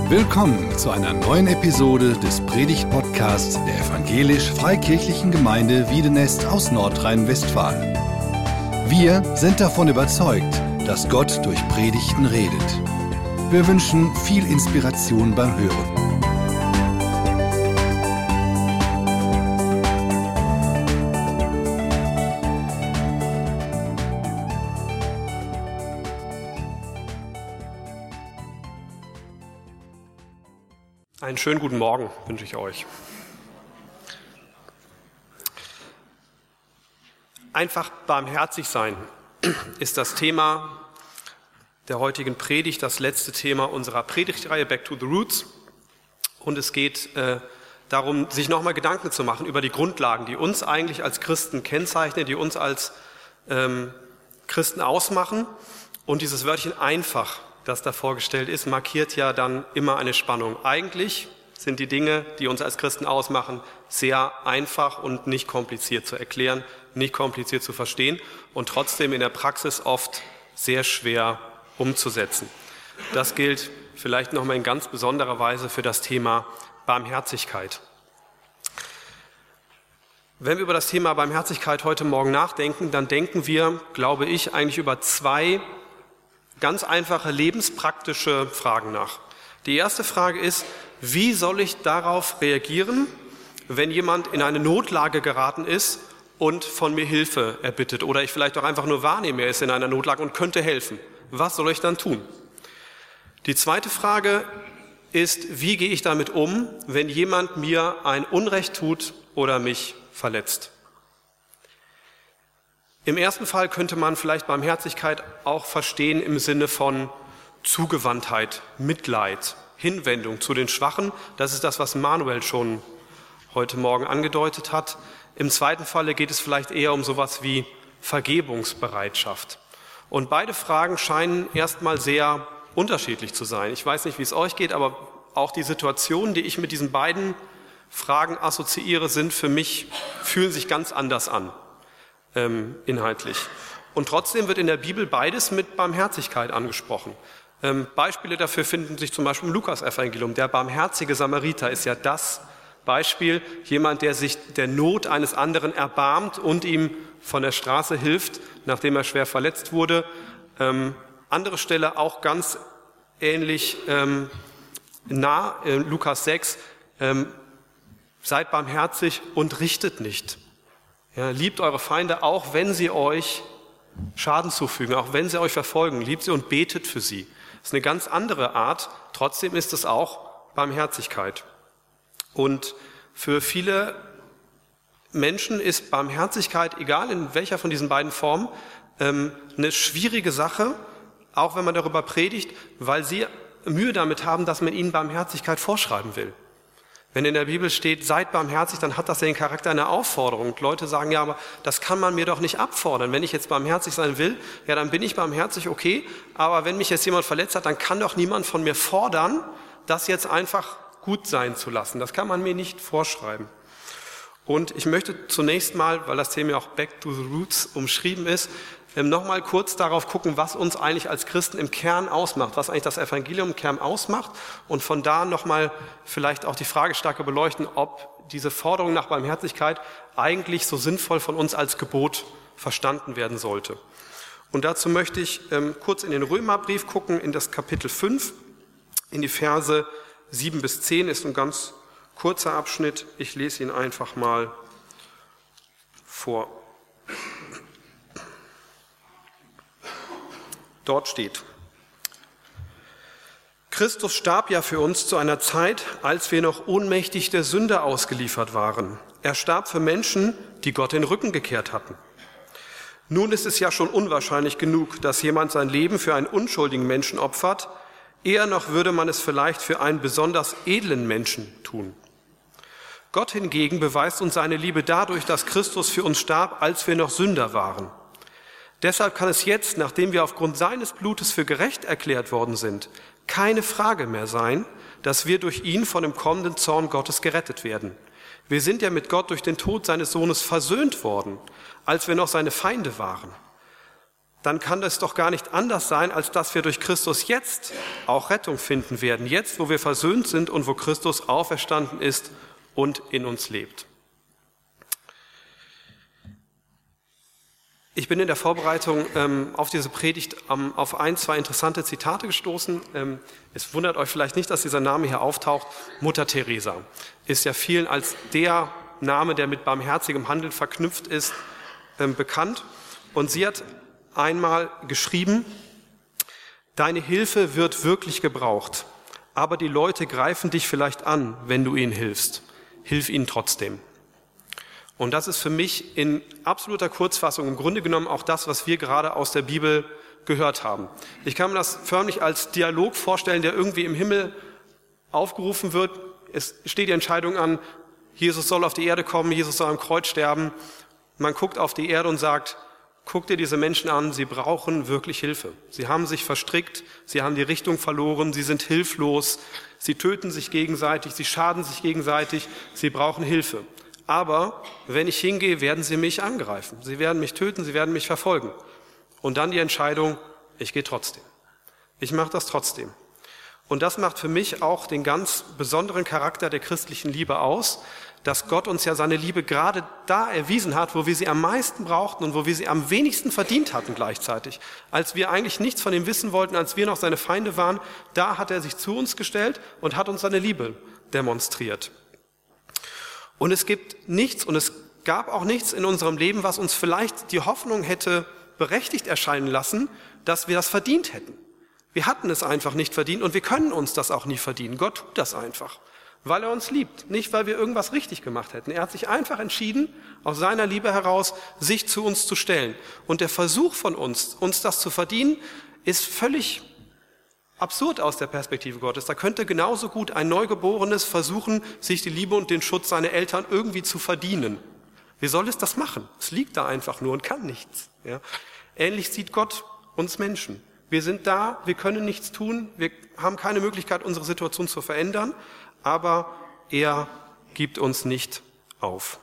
Willkommen zu einer neuen Episode des Predigt-Podcasts der Evangelisch-Freikirchlichen Gemeinde Wiedenest aus Nordrhein-Westfalen. Wir sind davon überzeugt, dass Gott durch Predigten redet. Wir wünschen viel Inspiration beim Hören. Einen schönen guten Morgen wünsche ich euch. Einfach barmherzig sein ist das Thema der heutigen Predigt, das letzte Thema unserer Predigtreihe Back to the Roots. Und es geht darum, sich nochmal Gedanken zu machen über die Grundlagen, die uns eigentlich als Christen kennzeichnen, die uns als Christen ausmachen. Und dieses Wörtchen einfach, das da vorgestellt ist, markiert ja dann immer eine Spannung. Eigentlich sind die Dinge, die uns als Christen ausmachen, sehr einfach und nicht kompliziert zu erklären, nicht kompliziert zu verstehen und trotzdem in der Praxis oft sehr schwer umzusetzen. Das gilt vielleicht nochmal in ganz besonderer Weise für das Thema Barmherzigkeit. Wenn wir über das Thema Barmherzigkeit heute Morgen nachdenken, dann denken wir, glaube ich, eigentlich über zwei ganz einfache lebenspraktische Fragen nach. Die erste Frage ist, wie soll ich darauf reagieren, wenn jemand in eine Notlage geraten ist und von mir Hilfe erbittet oder ich vielleicht auch einfach nur wahrnehme, er ist in einer Notlage und könnte helfen. Was soll ich dann tun? Die zweite Frage ist, wie gehe ich damit um, wenn jemand mir ein Unrecht tut oder mich verletzt? Im ersten Fall könnte man vielleicht Barmherzigkeit auch verstehen im Sinne von Zugewandtheit, Mitleid, Hinwendung zu den Schwachen. Das ist das, was Manuel schon heute Morgen angedeutet hat. Im zweiten Falle geht es vielleicht eher um sowas wie Vergebungsbereitschaft. Und beide Fragen scheinen erstmal sehr unterschiedlich zu sein. Ich weiß nicht, wie es euch geht, aber auch die Situationen, die ich mit diesen beiden Fragen assoziiere, fühlen sich ganz anders an. Inhaltlich. Und trotzdem wird in der Bibel beides mit Barmherzigkeit angesprochen. Beispiele dafür finden sich zum Beispiel im Lukas-Evangelium. Der barmherzige Samariter ist ja das Beispiel, jemand, der sich der Not eines anderen erbarmt und ihm von der Straße hilft, nachdem er schwer verletzt wurde. Andere Stelle auch ganz ähnlich Lukas 6, seid barmherzig und richtet nicht. Ja, liebt eure Feinde, auch wenn sie euch Schaden zufügen, auch wenn sie euch verfolgen. Liebt sie und betet für sie. Das ist eine ganz andere Art. Trotzdem ist es auch Barmherzigkeit. Und für viele Menschen ist Barmherzigkeit, egal in welcher von diesen beiden Formen, eine schwierige Sache, auch wenn man darüber predigt, weil sie Mühe damit haben, dass man ihnen Barmherzigkeit vorschreiben will. Wenn in der Bibel steht, seid barmherzig, dann hat das ja den Charakter einer Aufforderung. Und Leute sagen, ja, aber das kann man mir doch nicht abfordern. Wenn ich jetzt barmherzig sein will, ja, dann bin ich barmherzig, okay. Aber wenn mich jetzt jemand verletzt hat, dann kann doch niemand von mir fordern, das jetzt einfach gut sein zu lassen. Das kann man mir nicht vorschreiben. Und ich möchte zunächst mal, weil das Thema auch Back to the Roots umschrieben ist, nochmal kurz darauf gucken, was uns eigentlich als Christen im Kern ausmacht, was eigentlich das Evangelium im Kern ausmacht und von da nochmal vielleicht auch die Frage stärker beleuchten, ob diese Forderung nach Barmherzigkeit eigentlich so sinnvoll von uns als Gebot verstanden werden sollte. Und dazu möchte ich kurz in den Römerbrief gucken, in das Kapitel 5, in die Verse 7 bis 10, ist ein ganz kurzer Abschnitt. Ich lese ihn einfach mal vor. Dort steht: Christus starb ja für uns zu einer Zeit, als wir noch ohnmächtig der Sünde ausgeliefert waren. Er starb für Menschen, die Gott den Rücken gekehrt hatten. Nun ist es ja schon unwahrscheinlich genug, dass jemand sein Leben für einen unschuldigen Menschen opfert. Eher noch würde man es vielleicht für einen besonders edlen Menschen tun. Gott hingegen beweist uns seine Liebe dadurch, dass Christus für uns starb, als wir noch Sünder waren. Deshalb kann es jetzt, nachdem wir aufgrund seines Blutes für gerecht erklärt worden sind, keine Frage mehr sein, dass wir durch ihn von dem kommenden Zorn Gottes gerettet werden. Wir sind ja mit Gott durch den Tod seines Sohnes versöhnt worden, als wir noch seine Feinde waren. dann kann das doch gar nicht anders sein, als dass wir durch Christus jetzt auch Rettung finden werden. Jetzt, wo wir versöhnt sind und wo Christus auferstanden ist und in uns lebt. Ich bin in der Vorbereitung auf diese Predigt auf 2 interessante Zitate gestoßen. Es wundert euch vielleicht nicht, dass dieser Name hier auftaucht. Mutter Teresa ist ja vielen als der Name, der mit barmherzigem Handeln verknüpft ist, bekannt. Und sie hat einmal geschrieben: Deine Hilfe wird wirklich gebraucht, aber die Leute greifen dich vielleicht an, wenn du ihnen hilfst. Hilf ihnen trotzdem. Und das ist für mich in absoluter Kurzfassung im Grunde genommen auch das, was wir gerade aus der Bibel gehört haben. Ich kann mir das förmlich als Dialog vorstellen, der irgendwie im Himmel aufgerufen wird. Es steht die Entscheidung an, Jesus soll auf die Erde kommen, Jesus soll am Kreuz sterben. Man guckt auf die Erde und sagt: Guck dir diese Menschen an, sie brauchen wirklich Hilfe. Sie haben sich verstrickt, sie haben die Richtung verloren, sie sind hilflos, sie töten sich gegenseitig, sie schaden sich gegenseitig, sie brauchen Hilfe. Aber wenn ich hingehe, werden sie mich angreifen. Sie werden mich töten, sie werden mich verfolgen. Und dann die Entscheidung: Ich gehe trotzdem. Ich mache das trotzdem. Und das macht für mich auch den ganz besonderen Charakter der christlichen Liebe aus, dass Gott uns ja seine Liebe gerade da erwiesen hat, wo wir sie am meisten brauchten und wo wir sie am wenigsten verdient hatten gleichzeitig. Als wir eigentlich nichts von ihm wissen wollten, als wir noch seine Feinde waren, da hat er sich zu uns gestellt und hat uns seine Liebe demonstriert. Und es gibt nichts und es gab auch nichts in unserem Leben, was uns vielleicht die Hoffnung hätte berechtigt erscheinen lassen, dass wir das verdient hätten. Wir hatten es einfach nicht verdient und wir können uns das auch nie verdienen. Gott tut das einfach, weil er uns liebt, nicht weil wir irgendwas richtig gemacht hätten. Er hat sich einfach entschieden, aus seiner Liebe heraus sich zu uns zu stellen. Und der Versuch von uns das zu verdienen, ist völlig absurd aus der Perspektive Gottes. Da könnte genauso gut ein Neugeborenes versuchen, sich die Liebe und den Schutz seiner Eltern irgendwie zu verdienen. Wie soll es das machen? Es liegt da einfach nur und kann nichts. Ja. Ähnlich sieht Gott uns Menschen. Wir sind da, wir können nichts tun, wir haben keine Möglichkeit, unsere Situation zu verändern, aber er gibt uns nicht auf.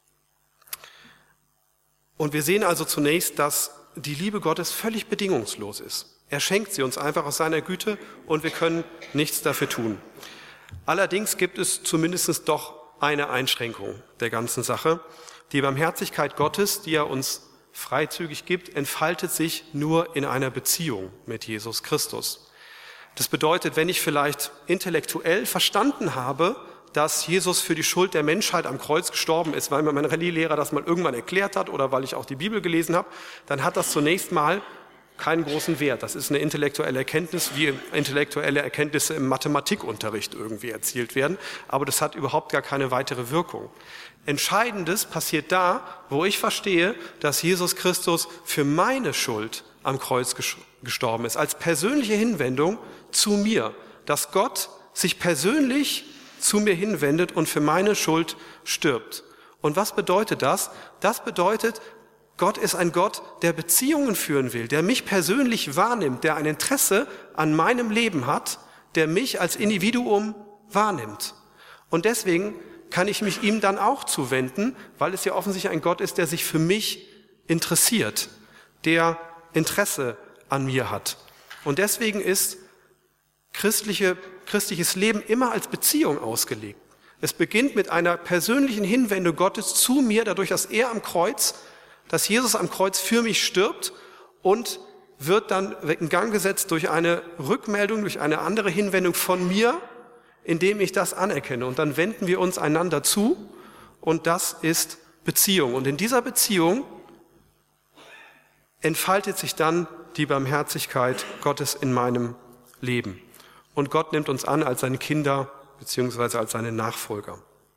Und wir sehen also zunächst, dass die Liebe Gottes völlig bedingungslos ist. Er schenkt sie uns einfach aus seiner Güte und wir können nichts dafür tun. Allerdings gibt es zumindest doch eine Einschränkung der ganzen Sache. Die Barmherzigkeit Gottes, die er uns freizügig gibt, entfaltet sich nur in einer Beziehung mit Jesus Christus. Das bedeutet, wenn ich vielleicht intellektuell verstanden habe, dass Jesus für die Schuld der Menschheit am Kreuz gestorben ist, weil mir mein Rallye-Lehrer das mal irgendwann erklärt hat oder weil ich auch die Bibel gelesen habe, dann hat das zunächst mal keinen großen Wert. Das ist eine intellektuelle Erkenntnis, wie intellektuelle Erkenntnisse im Mathematikunterricht irgendwie erzielt werden, aber das hat überhaupt gar keine weitere Wirkung. Entscheidendes passiert da, wo ich verstehe, dass Jesus Christus für meine Schuld am Kreuz gestorben ist, als persönliche Hinwendung zu mir, dass Gott sich persönlich zu mir hinwendet und für meine Schuld stirbt. Und was bedeutet das? Das bedeutet, Gott ist ein Gott, der Beziehungen führen will, der mich persönlich wahrnimmt, der ein Interesse an meinem Leben hat, der mich als Individuum wahrnimmt. Und deswegen kann ich mich ihm dann auch zuwenden, weil es ja offensichtlich ein Gott ist, der sich für mich interessiert, der Interesse an mir hat. Und deswegen ist christliches Leben immer als Beziehung ausgelegt. Es beginnt mit einer persönlichen Hinwendung Gottes zu mir, dadurch, dass dass Jesus am Kreuz für mich stirbt und wird dann in Gang gesetzt durch eine Rückmeldung, durch eine andere Hinwendung von mir, indem ich das anerkenne. Und dann wenden wir uns einander zu und das ist Beziehung. Und in dieser Beziehung entfaltet sich dann die Barmherzigkeit Gottes in meinem Leben. Und Gott nimmt uns an als seine Kinder beziehungsweise als seine Nachfolger.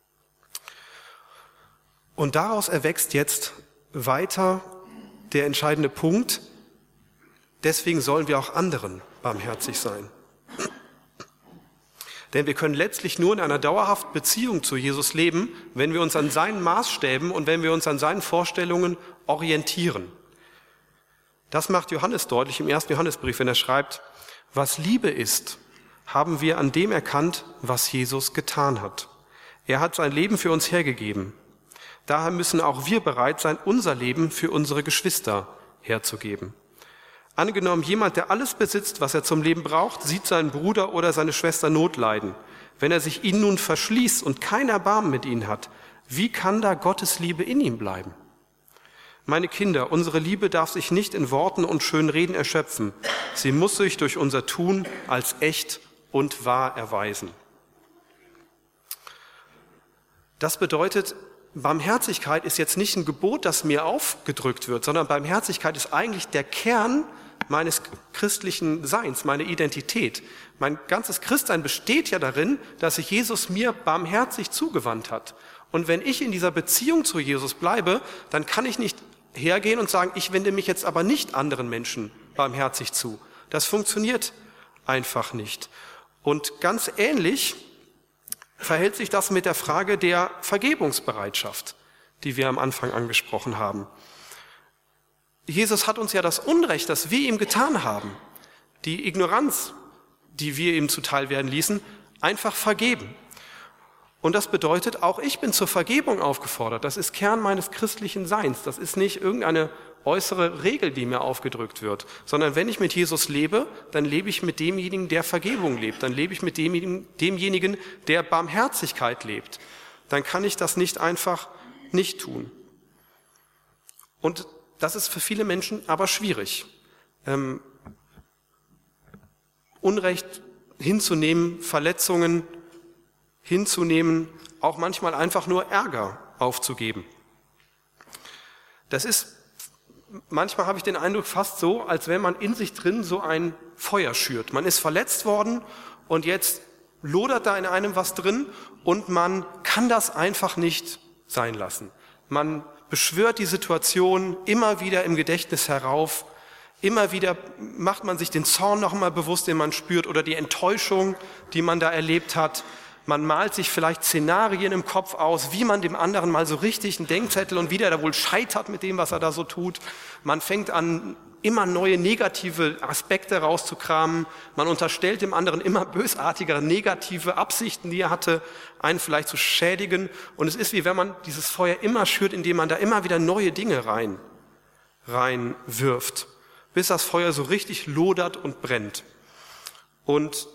Und daraus erwächst jetzt weiter der entscheidende Punkt, deswegen sollen wir auch anderen barmherzig sein. Denn wir können letztlich nur in einer dauerhaften Beziehung zu Jesus leben, wenn wir uns an seinen Maßstäben und wenn wir uns an seinen Vorstellungen orientieren. Das macht Johannes deutlich im 1. Johannesbrief, wenn er schreibt: Was Liebe ist, haben wir an dem erkannt, was Jesus getan hat. Er hat sein Leben für uns hergegeben. Daher müssen auch wir bereit sein, unser Leben für unsere Geschwister herzugeben. Angenommen, jemand, der alles besitzt, was er zum Leben braucht, sieht seinen Bruder oder seine Schwester Not leiden. Wenn er sich ihnen nun verschließt und kein Erbarmen mit ihnen hat, wie kann da Gottes Liebe in ihm bleiben? Meine Kinder, unsere Liebe darf sich nicht in Worten und schönen Reden erschöpfen. Sie muss sich durch unser Tun als echt und wahr erweisen. Das bedeutet, Barmherzigkeit ist jetzt nicht ein Gebot, das mir aufgedrückt wird, sondern Barmherzigkeit ist eigentlich der Kern meines christlichen Seins, meine Identität. Mein ganzes Christsein besteht ja darin, dass sich Jesus mir barmherzig zugewandt hat. Und wenn ich in dieser Beziehung zu Jesus bleibe, dann kann ich nicht hergehen und sagen, ich wende mich jetzt aber nicht anderen Menschen barmherzig zu. Das funktioniert einfach nicht. Und ganz ähnlich verhält sich das mit der Frage der Vergebungsbereitschaft, die wir am Anfang angesprochen haben. Jesus hat uns ja das Unrecht, das wir ihm getan haben, die Ignoranz, die wir ihm zuteil werden ließen, einfach vergeben. Und das bedeutet, auch ich bin zur Vergebung aufgefordert. Das ist Kern meines christlichen Seins. Das ist nicht irgendeine äußere Regel, die mir aufgedrückt wird, sondern wenn ich mit Jesus lebe, dann lebe ich mit demjenigen, der Vergebung lebt. Dann lebe ich mit demjenigen, der Barmherzigkeit lebt. Dann kann ich das nicht einfach nicht tun. Und das ist für viele Menschen aber schwierig. Unrecht hinzunehmen, Verletzungen hinzunehmen, auch manchmal einfach nur Ärger aufzugeben. Das ist, manchmal habe ich den Eindruck, fast so, als wenn man in sich drin so ein Feuer schürt. Man ist verletzt worden und jetzt lodert da in einem was drin und man kann das einfach nicht sein lassen. Man beschwört die Situation immer wieder im Gedächtnis herauf. Immer wieder macht man sich den Zorn noch einmal bewusst, den man spürt, oder die Enttäuschung, die man da erlebt hat. Man malt sich vielleicht Szenarien im Kopf aus, wie man dem anderen mal so richtig einen Denkzettel und wie der da wohl scheitert mit dem, was er da so tut. Man fängt an, immer neue negative Aspekte rauszukramen. Man unterstellt dem anderen immer bösartigere negative Absichten, die er hatte, einen vielleicht zu schädigen. Und es ist wie wenn man dieses Feuer immer schürt, indem man da immer wieder neue Dinge reinwirft, bis das Feuer so richtig lodert und brennt. Und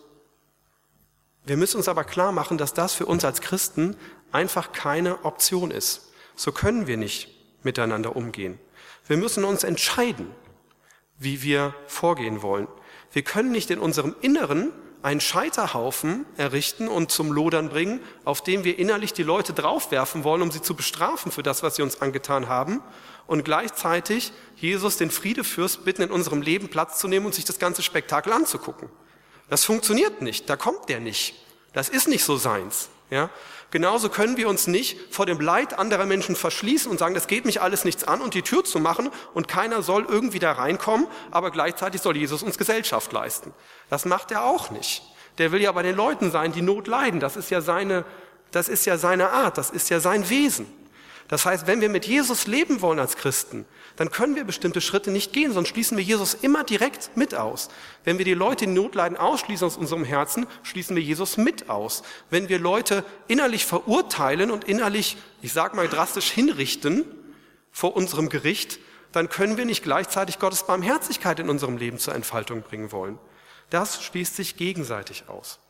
wir müssen uns aber klar machen, dass das für uns als Christen einfach keine Option ist. So können wir nicht miteinander umgehen. Wir müssen uns entscheiden, wie wir vorgehen wollen. Wir können nicht in unserem Inneren einen Scheiterhaufen errichten und zum Lodern bringen, auf dem wir innerlich die Leute draufwerfen wollen, um sie zu bestrafen für das, was sie uns angetan haben, und gleichzeitig Jesus, den Friedefürst, bitten, in unserem Leben Platz zu nehmen und sich das ganze Spektakel anzugucken. Das funktioniert nicht, da kommt der nicht. Das ist nicht so seins. Ja? Genauso können wir uns nicht vor dem Leid anderer Menschen verschließen und sagen, das geht mich alles nichts an, und die Tür zu machen und keiner soll irgendwie da reinkommen, aber gleichzeitig soll Jesus uns Gesellschaft leisten. Das macht er auch nicht. Der will ja bei den Leuten sein, die Not leiden. Das ist ja seine Art, das ist ja sein Wesen. Das heißt, wenn wir mit Jesus leben wollen als Christen, dann können wir bestimmte Schritte nicht gehen, sonst schließen wir Jesus immer direkt mit aus. Wenn wir die Leute, die Not leiden, ausschließen aus unserem Herzen, schließen wir Jesus mit aus. Wenn wir Leute innerlich verurteilen und innerlich, ich sag mal drastisch, hinrichten vor unserem Gericht, dann können wir nicht gleichzeitig Gottes Barmherzigkeit in unserem Leben zur Entfaltung bringen wollen. Das schließt sich gegenseitig aus.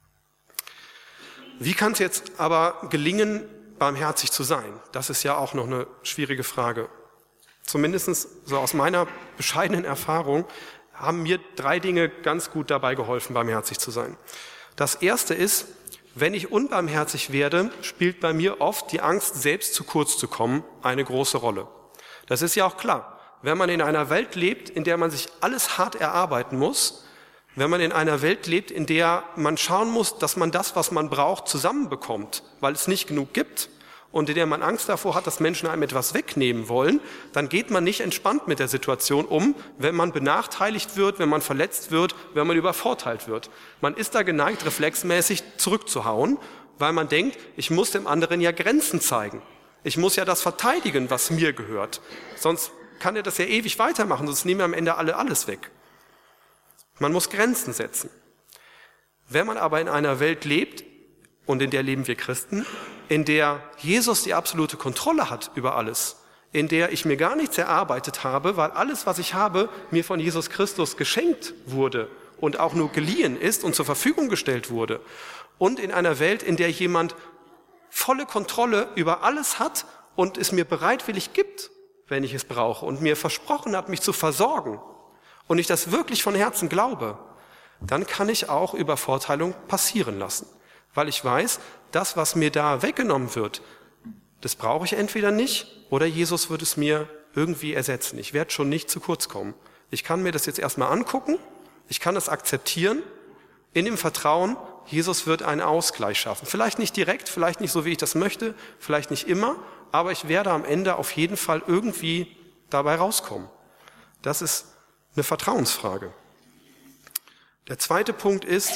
Wie kann es jetzt aber gelingen, barmherzig zu sein? Das ist ja auch noch eine schwierige Frage. Zumindest so aus meiner bescheidenen Erfahrung haben mir 3 Dinge ganz gut dabei geholfen, barmherzig zu sein. Das erste ist, wenn ich unbarmherzig werde, spielt bei mir oft die Angst, selbst zu kurz zu kommen, eine große Rolle. Das ist ja auch klar. Wenn man in einer Welt lebt, in der man sich alles hart erarbeiten muss, wenn man in einer Welt lebt, in der man schauen muss, dass man das, was man braucht, zusammenbekommt, weil es nicht genug gibt, und in der man Angst davor hat, dass Menschen einem etwas wegnehmen wollen, dann geht man nicht entspannt mit der Situation um, wenn man benachteiligt wird, wenn man verletzt wird, wenn man übervorteilt wird. Man ist da geneigt, reflexmäßig zurückzuhauen, weil man denkt, ich muss dem anderen ja Grenzen zeigen. Ich muss ja das verteidigen, was mir gehört. Sonst kann er das ja ewig weitermachen, sonst nehmen wir am Ende alle alles weg. Man muss Grenzen setzen. Wenn man aber in einer Welt lebt, und in der leben wir Christen, in der Jesus die absolute Kontrolle hat über alles, in der ich mir gar nichts erarbeitet habe, weil alles, was ich habe, mir von Jesus Christus geschenkt wurde und auch nur geliehen ist und zur Verfügung gestellt wurde. Und in einer Welt, in der jemand volle Kontrolle über alles hat und es mir bereitwillig gibt, wenn ich es brauche, und mir versprochen hat, mich zu versorgen, und ich das wirklich von Herzen glaube, dann kann ich auch Übervorteilung passieren lassen. Weil ich weiß, das, was mir da weggenommen wird, das brauche ich entweder nicht oder Jesus wird es mir irgendwie ersetzen. Ich werde schon nicht zu kurz kommen. Ich kann mir das jetzt erstmal angucken, ich kann das akzeptieren, in dem Vertrauen, Jesus wird einen Ausgleich schaffen. Vielleicht nicht direkt, vielleicht nicht so, wie ich das möchte, vielleicht nicht immer, aber ich werde am Ende auf jeden Fall irgendwie dabei rauskommen. Das ist eine Vertrauensfrage. Der zweite Punkt ist,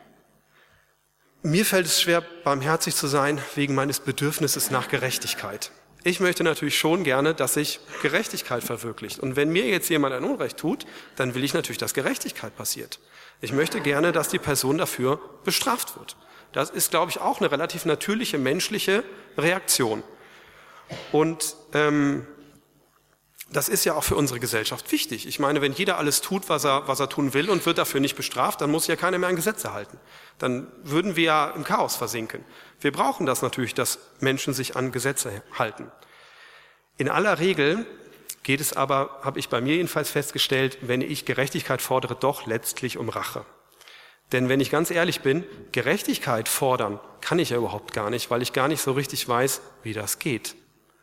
mir fällt es schwer, barmherzig zu sein wegen meines Bedürfnisses nach Gerechtigkeit. Ich möchte natürlich schon gerne, dass sich Gerechtigkeit verwirklicht. Und wenn mir jetzt jemand ein Unrecht tut, dann will ich natürlich, dass Gerechtigkeit passiert. Ich möchte gerne, dass die Person dafür bestraft wird. Das ist, glaube ich, auch eine relativ natürliche menschliche Reaktion. Und das ist ja auch für unsere Gesellschaft wichtig. Ich meine, wenn jeder alles tut, was er tun will und wird dafür nicht bestraft, dann muss ja keiner mehr an Gesetze halten. Dann würden wir ja im Chaos versinken. Wir brauchen das natürlich, dass Menschen sich an Gesetze halten. In aller Regel geht es aber, habe ich bei mir jedenfalls festgestellt, wenn ich Gerechtigkeit fordere, doch letztlich um Rache. Denn wenn ich ganz ehrlich bin, Gerechtigkeit fordern kann ich ja überhaupt gar nicht, weil ich gar nicht so richtig weiß, wie das geht.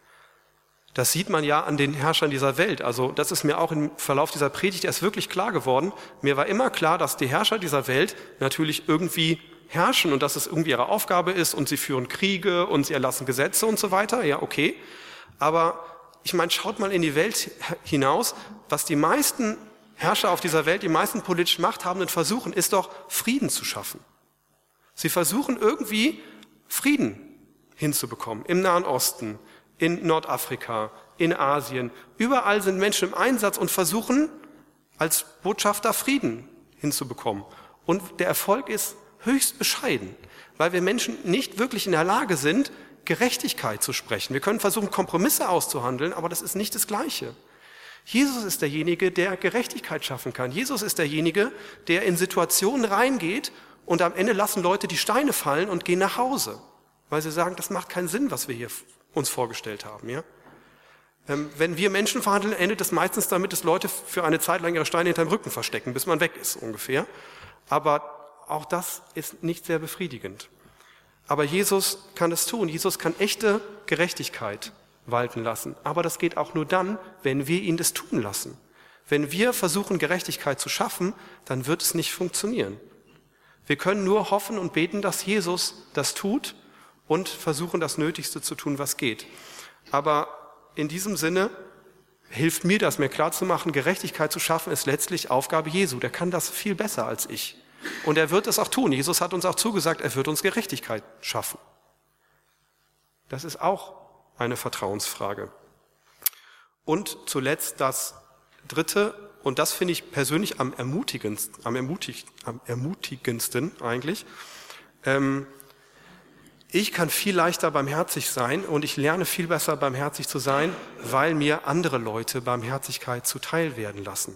Das sieht man ja an den Herrschern dieser Welt. Also das ist mir auch im Verlauf dieser Predigt erst wirklich klar geworden. Mir war immer klar, dass die Herrscher dieser Welt natürlich irgendwie herrschen und dass es irgendwie ihre Aufgabe ist und sie führen Kriege und sie erlassen Gesetze und so weiter. Ja, okay. Aber ich meine, schaut mal in die Welt hinaus. Was die meisten Herrscher auf dieser Welt, die meisten politisch Machthabenden versuchen, ist doch Frieden zu schaffen. Sie versuchen irgendwie Frieden hinzubekommen im Nahen Osten, in Nordafrika, in Asien. Überall sind Menschen im Einsatz und versuchen, als Botschafter Frieden hinzubekommen. Und der Erfolg ist höchst bescheiden, weil wir Menschen nicht wirklich in der Lage sind, Gerechtigkeit zu sprechen. Wir können versuchen, Kompromisse auszuhandeln, aber das ist nicht das Gleiche. Jesus ist derjenige, der Gerechtigkeit schaffen kann. Jesus ist derjenige, der in Situationen reingeht und am Ende lassen Leute die Steine fallen und gehen nach Hause, weil sie sagen, das macht keinen Sinn, was wir hier uns vorgestellt haben. Ja? Wenn wir Menschen verhandeln, endet es meistens damit, dass Leute für eine Zeit lang ihre Steine hinterm Rücken verstecken, bis man weg ist ungefähr. Aber auch das ist nicht sehr befriedigend. Aber Jesus kann es tun. Jesus kann echte Gerechtigkeit walten lassen. Aber das geht auch nur dann, wenn wir ihn das tun lassen. Wenn wir versuchen, Gerechtigkeit zu schaffen, dann wird es nicht funktionieren. Wir können nur hoffen und beten, dass Jesus das tut und versuchen, das Nötigste zu tun, was geht. Aber in diesem Sinne hilft mir das, mir klarzumachen, Gerechtigkeit zu schaffen, ist letztlich Aufgabe Jesu. Der kann das viel besser als ich. Und er wird es auch tun. Jesus hat uns auch zugesagt, er wird uns Gerechtigkeit schaffen. Das ist auch eine Vertrauensfrage. Und zuletzt das Dritte, und das finde ich persönlich am ermutigendsten eigentlich, ich kann viel leichter barmherzig sein und ich lerne viel besser barmherzig zu sein, weil mir andere Leute Barmherzigkeit zuteil werden lassen.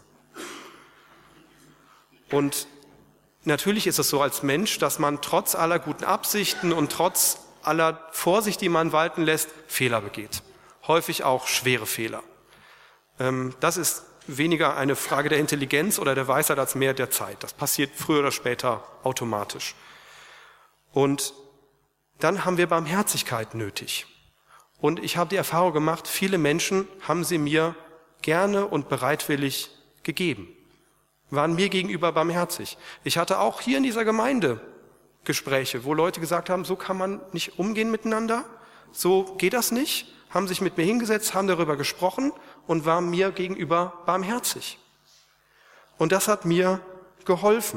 Und natürlich ist es so als Mensch, dass man trotz aller guten Absichten und trotz aller Vorsicht, die man walten lässt, Fehler begeht. Häufig auch schwere Fehler. Das ist weniger eine Frage der Intelligenz oder der Weisheit als mehr der Zeit. Das passiert früher oder später automatisch. Und dann haben wir Barmherzigkeit nötig. Und ich habe die Erfahrung gemacht, viele Menschen haben sie mir gerne und bereitwillig gegeben, waren mir gegenüber barmherzig. Ich hatte auch hier in dieser Gemeinde Gespräche, wo Leute gesagt haben, so kann man nicht umgehen miteinander, so geht das nicht, haben sich mit mir hingesetzt, haben darüber gesprochen und waren mir gegenüber barmherzig. Und das hat mir geholfen.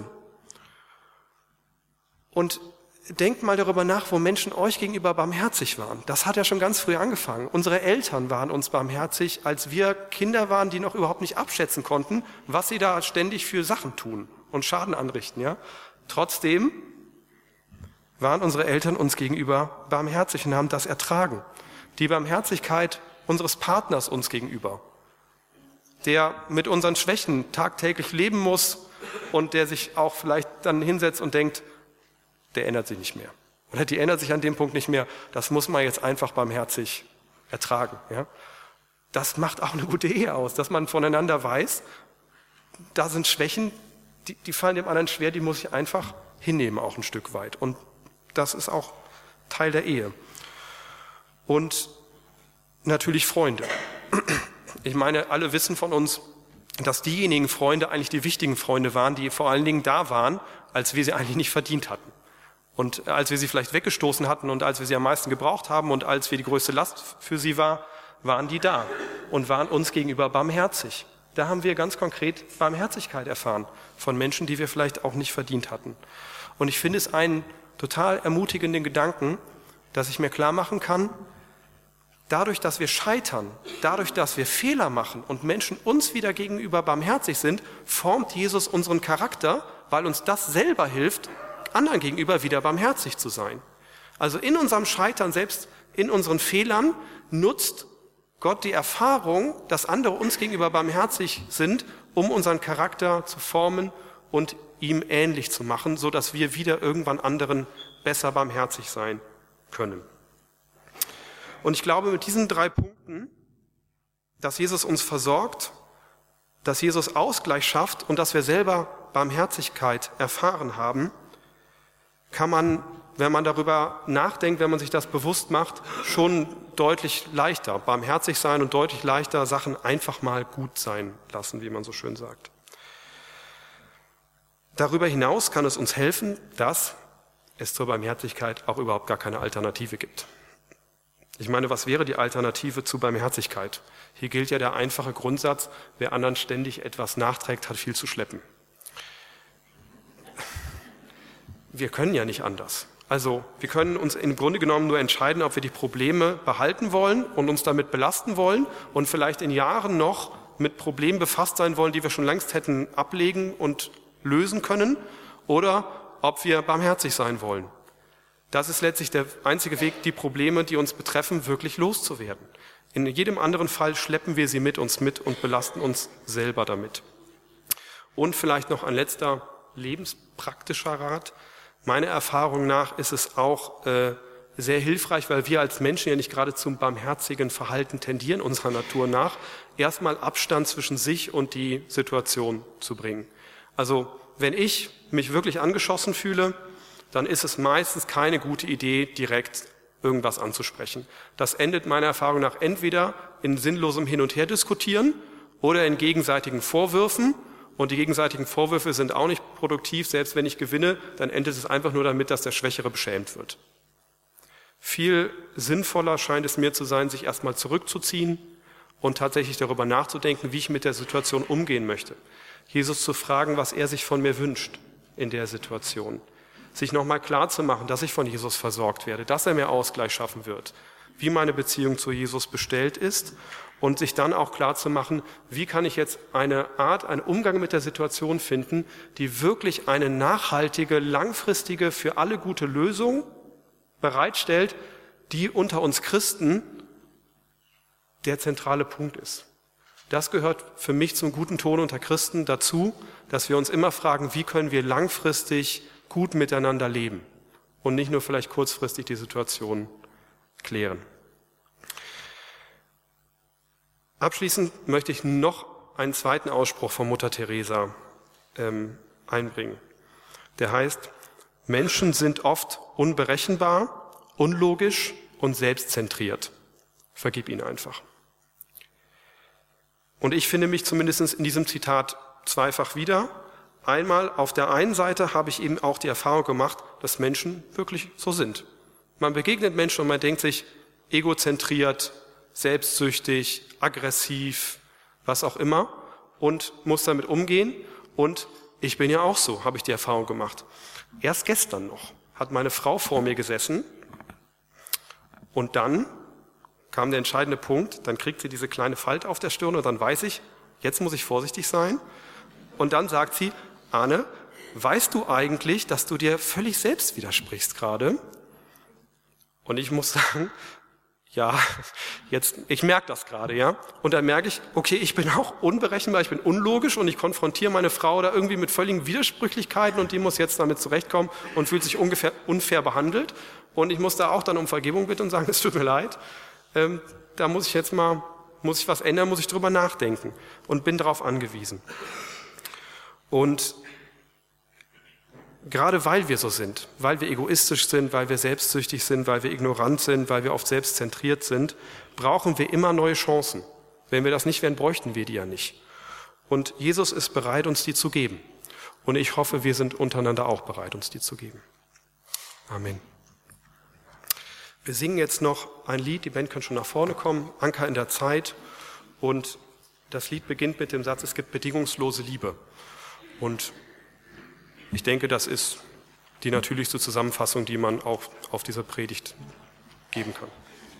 Und denkt mal darüber nach, wo Menschen euch gegenüber barmherzig waren. Das hat ja schon ganz früh angefangen. Unsere Eltern waren uns barmherzig, als wir Kinder waren, die noch überhaupt nicht abschätzen konnten, was sie da ständig für Sachen tun und Schaden anrichten. Ja? Trotzdem waren unsere Eltern uns gegenüber barmherzig und haben das ertragen. Die Barmherzigkeit unseres Partners uns gegenüber, der mit unseren Schwächen tagtäglich leben muss und der sich auch vielleicht dann hinsetzt und denkt, der ändert sich nicht mehr. Oder die ändert sich an dem Punkt nicht mehr. Das muss man jetzt einfach barmherzig ertragen. Ja? Das macht auch eine gute Ehe aus, dass man voneinander weiß, da sind Schwächen, die fallen dem anderen schwer, die muss ich einfach hinnehmen, auch ein Stück weit. Und das ist auch Teil der Ehe. Und natürlich Freunde. Ich meine, alle wissen von uns, dass diejenigen Freunde eigentlich die wichtigen Freunde waren, die vor allen Dingen da waren, als wir sie eigentlich nicht verdient hatten. Und als wir sie vielleicht weggestoßen hatten und als wir sie am meisten gebraucht haben und als wir die größte Last für sie waren die da und waren uns gegenüber barmherzig. Da haben wir ganz konkret Barmherzigkeit erfahren von Menschen, die wir vielleicht auch nicht verdient hatten. Und ich finde es einen total ermutigenden Gedanken, dass ich mir klar machen kann, dadurch, dass wir scheitern, dadurch, dass wir Fehler machen und Menschen uns wieder gegenüber barmherzig sind, formt Jesus unseren Charakter, weil uns das selber hilft, anderen gegenüber wieder barmherzig zu sein. Also in unserem Scheitern, selbst in unseren Fehlern, nutzt Gott die Erfahrung, dass andere uns gegenüber barmherzig sind, um unseren Charakter zu formen und ihm ähnlich zu machen, so dass wir wieder irgendwann anderen besser barmherzig sein können. Und ich glaube, mit diesen 3 Punkten, dass Jesus uns versorgt, dass Jesus Ausgleich schafft und dass wir selber Barmherzigkeit erfahren haben, kann man, wenn man darüber nachdenkt, wenn man sich das bewusst macht, schon deutlich leichter barmherzig sein und deutlich leichter Sachen einfach mal gut sein lassen, wie man so schön sagt. Darüber hinaus kann es uns helfen, dass es zur Barmherzigkeit auch überhaupt gar keine Alternative gibt. Ich meine, was wäre die Alternative zu Barmherzigkeit? Hier gilt ja der einfache Grundsatz, wer anderen ständig etwas nachträgt, hat viel zu schleppen. Wir können ja nicht anders. Also wir können uns im Grunde genommen nur entscheiden, ob wir die Probleme behalten wollen und uns damit belasten wollen und vielleicht in Jahren noch mit Problemen befasst sein wollen, die wir schon längst hätten ablegen und lösen können, oder ob wir barmherzig sein wollen. Das ist letztlich der einzige Weg, die Probleme, die uns betreffen, wirklich loszuwerden. In jedem anderen Fall schleppen wir sie mit uns mit und belasten uns selber damit. Und vielleicht noch ein letzter lebenspraktischer Rat. Meiner Erfahrung nach ist es auch sehr hilfreich, weil wir als Menschen ja nicht gerade zum barmherzigen Verhalten tendieren, unserer Natur nach, erstmal Abstand zwischen sich und die Situation zu bringen. Also wenn ich mich wirklich angeschossen fühle, dann ist es meistens keine gute Idee, direkt irgendwas anzusprechen. Das endet meiner Erfahrung nach entweder in sinnlosem Hin- und Her-Diskutieren oder in gegenseitigen Vorwürfen. Und die gegenseitigen Vorwürfe sind auch nicht produktiv. Selbst wenn ich gewinne, dann endet es einfach nur damit, dass der Schwächere beschämt wird. Viel sinnvoller scheint es mir zu sein, sich erstmal zurückzuziehen und tatsächlich darüber nachzudenken, wie ich mit der Situation umgehen möchte. Jesus zu fragen, was er sich von mir wünscht in der Situation. Sich nochmal klar zu machen, dass ich von Jesus versorgt werde, dass er mir Ausgleich schaffen wird, wie meine Beziehung zu Jesus bestellt ist und sich dann auch klar zu machen, wie kann ich jetzt eine Art, einen Umgang mit der Situation finden, die wirklich eine nachhaltige, langfristige, für alle gute Lösung bereitstellt, die unter uns Christen der zentrale Punkt ist. Das gehört für mich zum guten Ton unter Christen dazu, dass wir uns immer fragen, wie können wir langfristig gut miteinander leben und nicht nur vielleicht kurzfristig die Situation klären. Abschließend möchte ich noch einen zweiten Ausspruch von Mutter Teresa einbringen. Der heißt, Menschen sind oft unberechenbar, unlogisch und selbstzentriert. Vergib ihnen einfach. Und ich finde mich zumindest in diesem Zitat zweifach wieder. Einmal, auf der einen Seite habe ich eben auch die Erfahrung gemacht, dass Menschen wirklich so sind. Man begegnet Menschen und man denkt sich, egozentriert, selbstsüchtig, aggressiv, was auch immer, und muss damit umgehen. Und ich bin ja auch so, habe ich die Erfahrung gemacht. Erst gestern noch hat meine Frau vor mir gesessen und dann kam der entscheidende Punkt, dann kriegt sie diese kleine Falte auf der Stirn und dann weiß ich, jetzt muss ich vorsichtig sein. Und dann sagt sie, Arne, weißt du eigentlich, dass du dir völlig selbst widersprichst gerade? Und ich muss sagen, ja, ich merke das gerade, ja. Und dann merke ich, okay, ich bin auch unberechenbar, ich bin unlogisch und ich konfrontiere meine Frau da irgendwie mit völligen Widersprüchlichkeiten und die muss jetzt damit zurechtkommen und fühlt sich ungefähr unfair behandelt. Und ich muss da auch dann um Vergebung bitten und sagen, es tut mir leid, da muss ich was ändern, muss ich drüber nachdenken und bin darauf angewiesen. Und gerade weil wir so sind, weil wir egoistisch sind, weil wir selbstsüchtig sind, weil wir ignorant sind, weil wir oft selbstzentriert sind, brauchen wir immer neue Chancen. Wenn wir das nicht wären, bräuchten wir die ja nicht. Und Jesus ist bereit, uns die zu geben. Und ich hoffe, wir sind untereinander auch bereit, uns die zu geben. Amen. Wir singen jetzt noch ein Lied, die Band kann schon nach vorne kommen, Anker in der Zeit. Und das Lied beginnt mit dem Satz, es gibt bedingungslose Liebe. Und ich denke, das ist die natürlichste Zusammenfassung, die man auch auf dieser Predigt geben kann.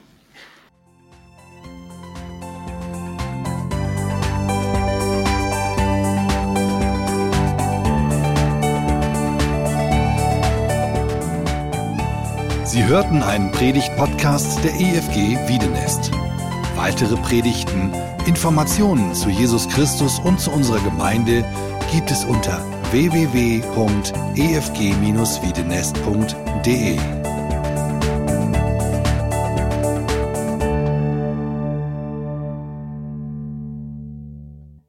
Sie hörten einen Predigt-Podcast der EFG Wiedenest. Weitere Predigten, Informationen zu Jesus Christus und zu unserer Gemeinde gibt es unter www.efg-wiedenest.de.